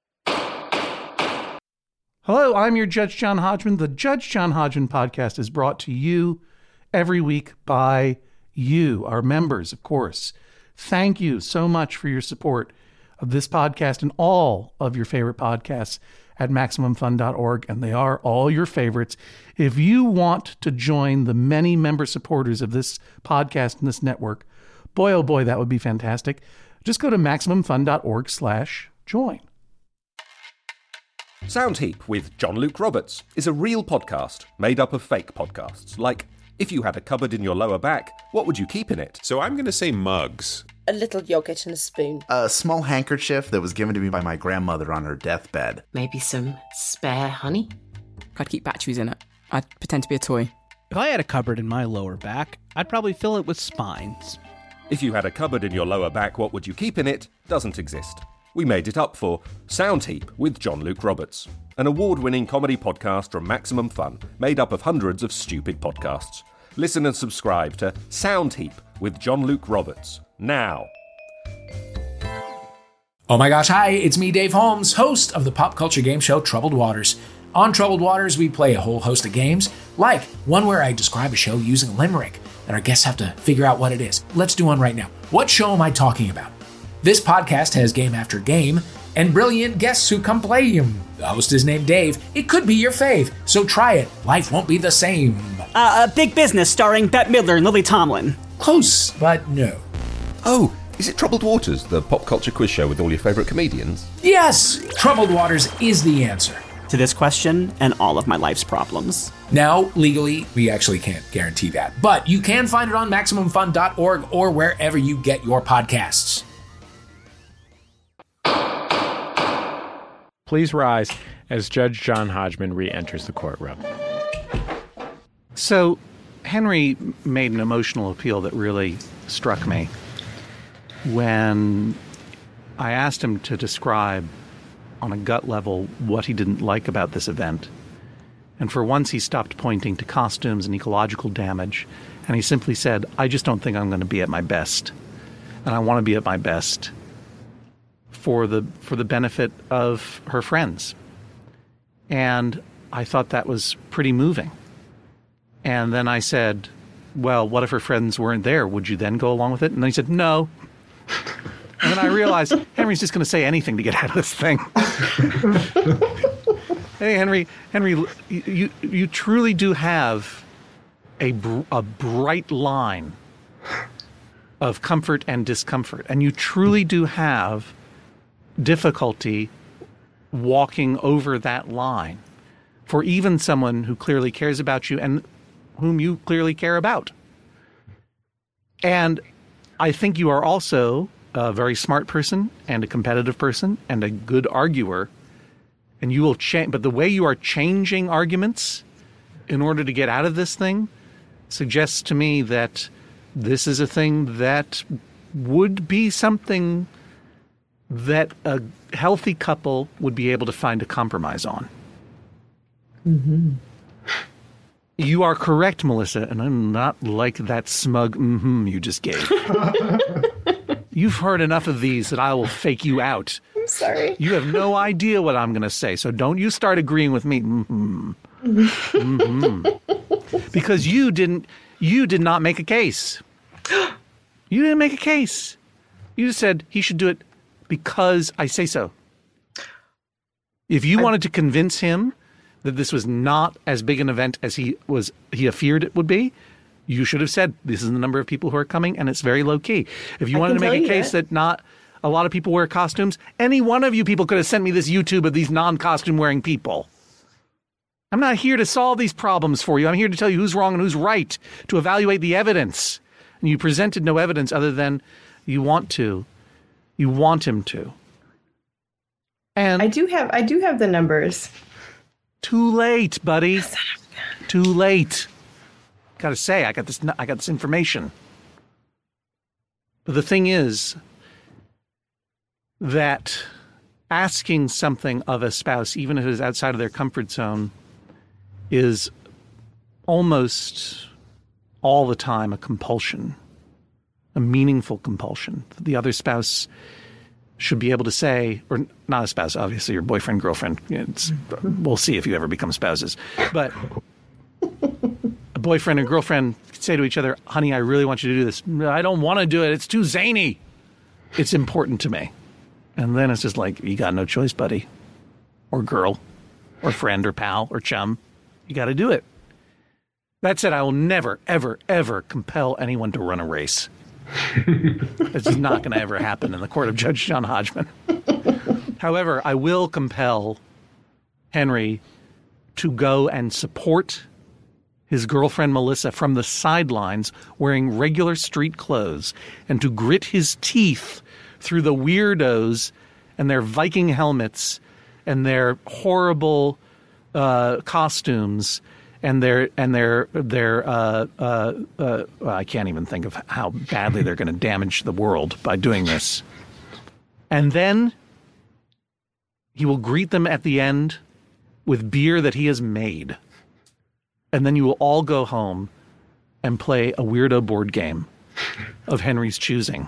Hello, I'm your Judge John Hodgman. The Judge John Hodgman podcast is brought to you every week by you, our members, of course. Thank you so much for your support of this podcast and all of your favorite podcasts at Maximum Fun dot org, and they are all your favorites. If you want to join the many member supporters of this podcast and this network, boy, oh boy, that would be fantastic. Just go to Maximum Fun dot org slash join. Soundheap with John Luke Roberts is a real podcast made up of fake podcasts. Like, if you had a cupboard in your lower back, what would you keep in it? So I'm going to say mugs. A little yogurt and a spoon. A small handkerchief that was given to me by my grandmother on her deathbed. Maybe some spare honey? I'd keep batteries in it. I'd pretend to be a toy. If I had a cupboard in my lower back, I'd probably fill it with spines. If you had a cupboard in your lower back, what would you keep in it? Doesn't exist. We made it up for Soundheap with John Luke Roberts, an award-winning comedy podcast from Maximum Fun, made up of hundreds of stupid podcasts. Listen and subscribe to Soundheap with John Luke Roberts now. Oh my gosh, hi, it's me, Dave Holmes, host of the pop culture game show Troubled Waters. On Troubled Waters, we play a whole host of games, like one where I describe a show using a limerick, and our guests have to figure out what it is. Let's do one right now. What show am I talking about? This podcast has game after game, and brilliant guests who come play them. The host is named Dave. It could be your fave, so try it. Life won't be the same. Uh, a Big Business starring Bette Midler and Lily Tomlin. Close, but no. Oh, Is it Troubled Waters, the pop culture quiz show with all your favourite comedians? Yes! Troubled Waters is the answer to this question and all of my life's problems. Now, legally, we actually can't guarantee that, but you can find it on Maximum Fun dot org or wherever you get your podcasts. Please rise as Judge John Hodgman re-enters the courtroom. So, Henry made an emotional appeal that really struck me when I asked him to describe on a gut level what he didn't like about this event. And for once he stopped pointing to costumes and ecological damage, and he simply said, I just don't think I'm going to be at my best. And I want to be at my best for the for the benefit of her friends. And I thought that was pretty moving. And then I said, well, what if her friends weren't there? Would you then go along with it? And then he said, no. And then I realized Henry's just going to say anything to get out of this thing. Hey, Henry, Henry, you you truly do have a br- a bright line of comfort and discomfort, and you truly do have difficulty walking over that line for even someone who clearly cares about you and whom you clearly care about. And I think you are also a very smart person and a competitive person and a good arguer. And you will change, but the way you are changing arguments in order to get out of this thing suggests to me that this is a thing that would be something that a healthy couple would be able to find a compromise on. Mm-hmm. You are correct, Melissa, and I'm not like that smug mm-hmm you just gave. You've heard enough of these that I will fake you out. I'm sorry. You have no idea what I'm going to say, so don't you start agreeing with me. Mm-hmm. Mm-hmm. Because you didn't, you did not make a case. You didn't make a case. You just said he should do it because I say so. If you I, wanted to convince him that this was not as big an event as he was, he feared it would be, you should have said, this is the number of people who are coming, and it's very low-key. If you I wanted to make a case that. that not a lot of people wear costumes, any one of you people could have sent me this YouTube of these non-costume wearing people. I'm not here to solve these problems for you. I'm here to tell you who's wrong and who's right, to evaluate the evidence. And you presented no evidence other than you want to. You want him to. And I do have I do have the numbers. Too late, buddy. Too late. Gotta say, I got this. I got this information. But the thing is that asking something of a spouse, even if it is outside of their comfort zone, is almost all the time a compulsion, a meaningful compulsion. The other spouse should be able to say, or not a spouse, obviously, your boyfriend, girlfriend. It's, we'll see if you ever become spouses. But a boyfriend and girlfriend could say to each other, honey, I really want you to do this. I don't want to do it. It's too zany. It's important to me. And then it's just like, you got no choice, buddy, or girl, or friend, or pal, or chum. You got to do it. That said, I will never, ever, ever compel anyone to run a race. It's just not going to ever happen in the court of Judge John Hodgman. However, I will compel Henry to go and support his girlfriend Melissa from the sidelines wearing regular street clothes and to grit his teeth through the weirdos and their Viking helmets and their horrible uh, costumes and their and their their uh, uh, uh, well, I can't even think of how badly they're going to damage the world by doing this. And then he will greet them at the end with beer that he has made. And then you will all go home and play a weirdo board game of Henry's choosing.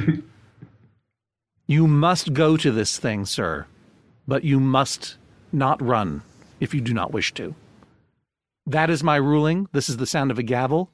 You must go to this thing, sir, but you must not run if you do not wish to. That is my ruling. This is the sound of a gavel.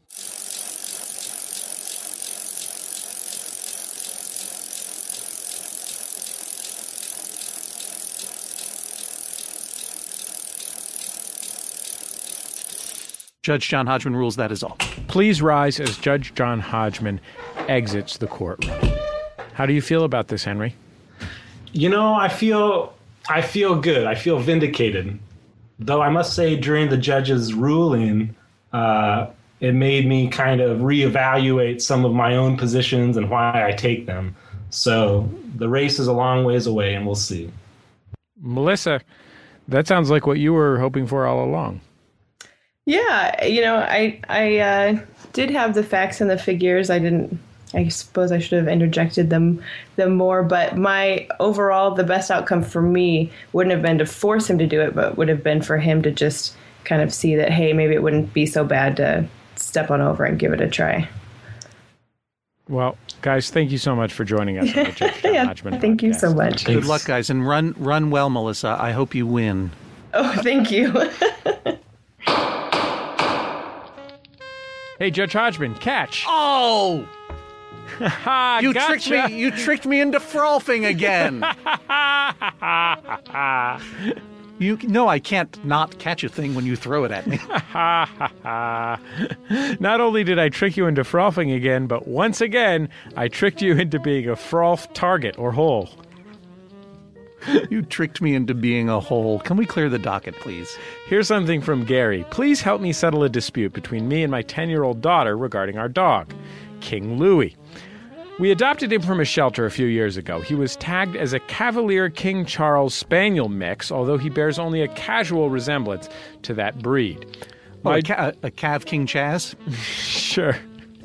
Judge John Hodgman rules that is all. Please rise as Judge John Hodgman exits the courtroom. How do you feel about this, Henry? You know, I feel I feel good. I feel vindicated. Though I must say, during the judge's ruling, uh, it made me kind of reevaluate some of my own positions and why I take them. So the race is a long ways away, and we'll see. Melissa, that sounds like what you were hoping for all along. Yeah, you know, I I uh, did have the facts and the figures. I didn't. I suppose I should have interjected them them more. But my overall, the best outcome for me wouldn't have been to force him to do it, but would have been for him to just kind of see that, hey, maybe it wouldn't be so bad to step on over and give it a try. Well, guys, thank you so much for joining us on the Judge John yeah, Hodgman Thank podcast. you so much. Good luck, guys, and run run well, Melissa. I hope you win. Oh, thank you. Hey, Judge Hodgman, catch. Oh! you gotcha. tricked me. You tricked me into frolfing again. You no, I can't not catch a thing when you throw it at me. Not only did I trick you into frothing again, but once again, I tricked you into being a froth target or hole. You tricked me into being a hole. Can we clear the docket, please? Here's something from Gary. Please help me settle a dispute between me and my ten-year-old daughter regarding our dog, King Louie. We adopted him from a shelter a few years ago. He was tagged as a Cavalier King Charles Spaniel mix, although he bears only a casual resemblance to that breed. Oh, My... a, ca- a Cav King Chaz? Sure.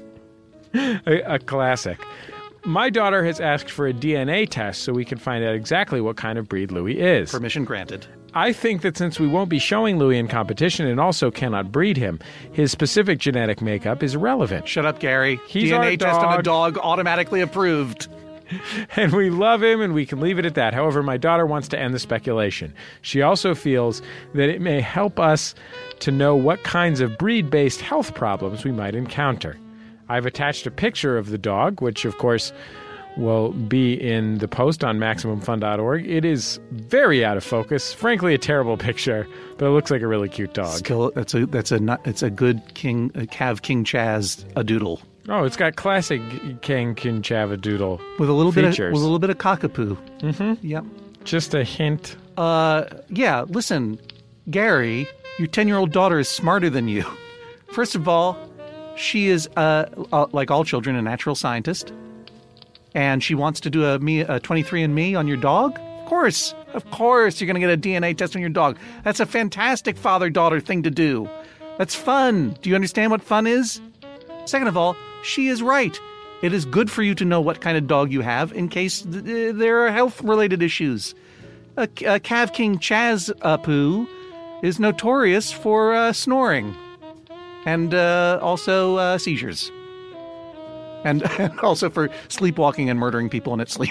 a, a classic. My daughter has asked for a D N A test so we can find out exactly what kind of breed Louie is. Permission granted. I think that since we won't be showing Louie in competition and also cannot breed him, his specific genetic makeup is irrelevant. Shut up, Gary. He's D N A our test on a dog. dog automatically approved. And we love him, and we can leave it at that. However, my daughter wants to end the speculation. She also feels that it may help us to know what kinds of breed-based health problems we might encounter. I've attached a picture of the dog, which, of course, will be in the post on Maximum Fun dot org. It is very out of focus. Frankly, a terrible picture, but it looks like a really cute dog. Still, that's a that's a it's a good King a Cav King Chaz a doodle. Oh, it's got classic King King Chavadoodle with a little features. bit of, with a little bit of cockapoo. Mm-hmm. Yep. Just a hint. Uh, yeah. Listen, Gary, your ten-year-old daughter is smarter than you. First of all, she is uh, uh like all children, a natural scientist. And she wants to do a, me, a twenty-three and me on your dog? Of course. Of course you're going to get a D N A test on your dog. That's a fantastic father-daughter thing to do. That's fun. Do you understand what fun is? Second of all, she is right. It is good for you to know what kind of dog you have in case th- there are health-related issues. A, a Cav King Chaz uh, Poo is notorious for uh, snoring and uh, also uh, seizures. And, and also for sleepwalking and murdering people in its sleep.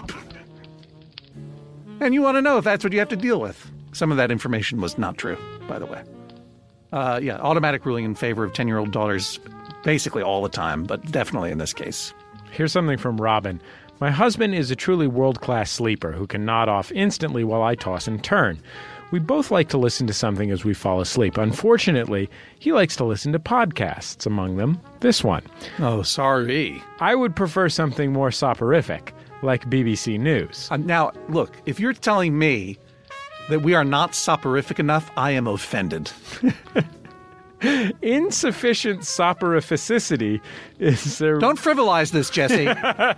And you want to know if that's what you have to deal with. Some of that information was not true, by the way. Uh, yeah, automatic ruling in favor of ten-year-old daughters basically all the time, but definitely in this case. Here's something from Robin. My husband is a truly world-class sleeper who can nod off instantly while I toss and turn. We both like to listen to something as we fall asleep. Unfortunately, he likes to listen to podcasts, among them this one. Oh, sorry. I would prefer something more soporific, like B B C News. Uh, now, look, if you're telling me that we are not soporific enough, I am offended. Insufficient soporificity is... A... Don't frivolize this, Jesse.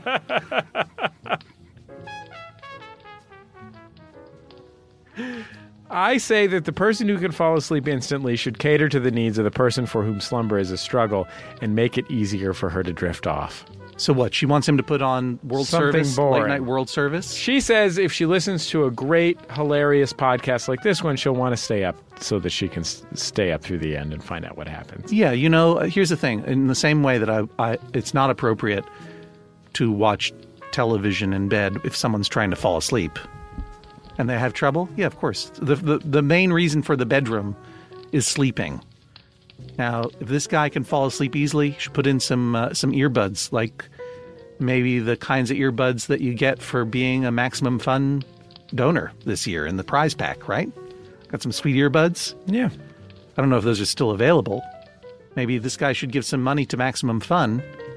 I say that the person who can fall asleep instantly should cater to the needs of the person for whom slumber is a struggle and make it easier for her to drift off. So what? She wants him to put on World Something Service, boring. late night World Service? She says if she listens to a great, hilarious podcast like this one, she'll want to stay up so that she can s- stay up through the end and find out what happens. Yeah, you know, here's the thing. In the same way that I, I it's not appropriate to watch television in bed if someone's trying to fall asleep. And they have trouble? Yeah, of course. The, the the main reason for the bedroom is sleeping. Now, if this guy can fall asleep easily, you should put in some uh, some earbuds, like maybe the kinds of earbuds that you get for being a Maximum Fun donor this year in the prize pack, right? Got some sweet earbuds? Yeah. I don't know if those are still available. Maybe this guy should give some money to Maximum Fun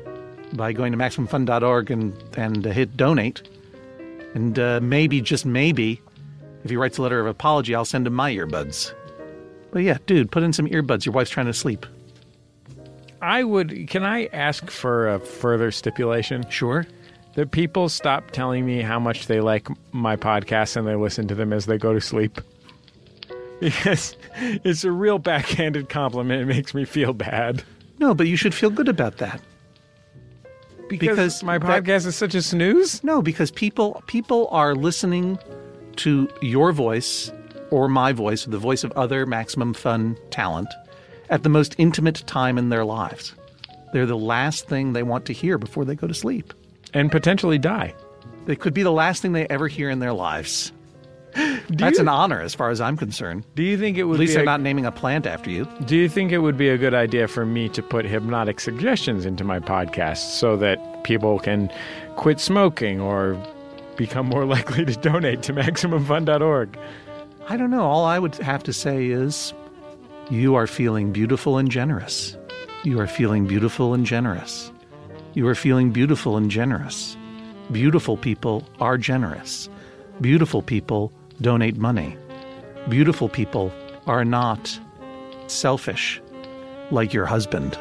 by going to maximum fun dot org and, and uh, hit donate. And uh, maybe, just maybe, if he writes a letter of apology, I'll send him my earbuds. But yeah, dude, put in some earbuds. Your wife's trying to sleep. I would, can I ask for a further stipulation? Sure. That people stop telling me how much they like my podcasts and they listen to them as they go to sleep. Because it's a real backhanded compliment. It makes me feel bad. No, but you should feel good about that. Because, because my podcast that, is such a snooze? No, because people people are listening to your voice or my voice, or the voice of other Maximum Fun talent, at the most intimate time in their lives. They're the last thing they want to hear before they go to sleep. And potentially die. They could be the last thing they ever hear in their lives. That's you, an honor as far as I'm concerned. Do you think it would At least be they're a, not naming a plant after you. Do you think it would be a good idea for me to put hypnotic suggestions into my podcast so that people can quit smoking or become more likely to donate to maximum fun dot org? I don't know. All I would have to say is you are feeling beautiful and generous. You are feeling beautiful and generous. You are feeling beautiful and generous. Beautiful people are generous. Beautiful people donate money. Beautiful people are not selfish like your husband.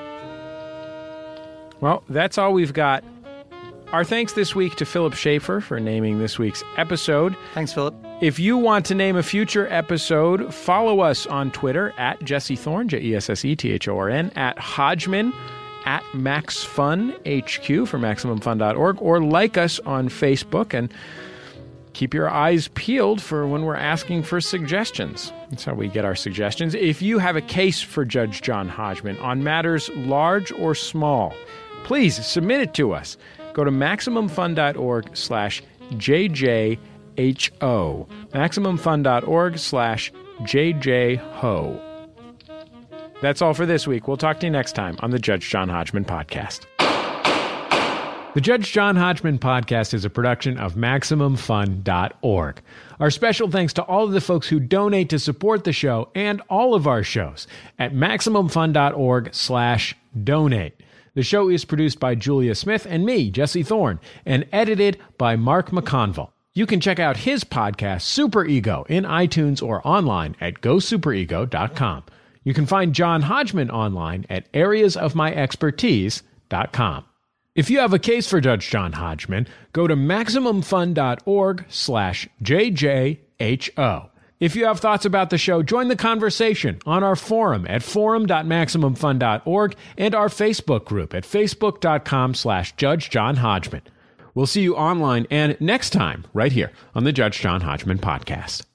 Well, that's all we've got. Our thanks this week to Philip Schaefer for naming this week's episode. Thanks, Philip. If you want to name a future episode, follow us on Twitter at Jesse Thorn, J E S S E T H O R N, at Hodgman, at MaxFunHQ for maximum fun dot org, or like us on Facebook and keep your eyes peeled for when we're asking for suggestions. That's how we get our suggestions. If you have a case for Judge John Hodgman on matters large or small, please submit it to us. Go to maximum fun dot org slash J J H O. maximum fun dot org slash J J H O. That's all for this week. We'll talk to you next time on the Judge John Hodgman Podcast. The Judge John Hodgman Podcast is a production of maximum fun dot org. Our special thanks to all of the folks who donate to support the show and all of our shows at maximum fun dot org slash donate. The show is produced by Julia Smith and me, Jesse Thorn, and edited by Mark McConville. You can check out his podcast, Super Ego, in iTunes or online at go super ego dot com. You can find John Hodgman online at areas of my expertise dot com. If you have a case for Judge John Hodgman, go to maximum fun dot org slash J J H O. If you have thoughts about the show, join the conversation on our forum at forum dot maximum fun dot org and our Facebook group at facebook dot com slash Judge John Hodgman. We'll see you online and next time right here on the Judge John Hodgman Podcast.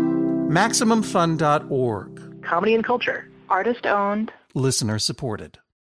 maximum fun dot org. Comedy and culture. Artist owned. Listener supported.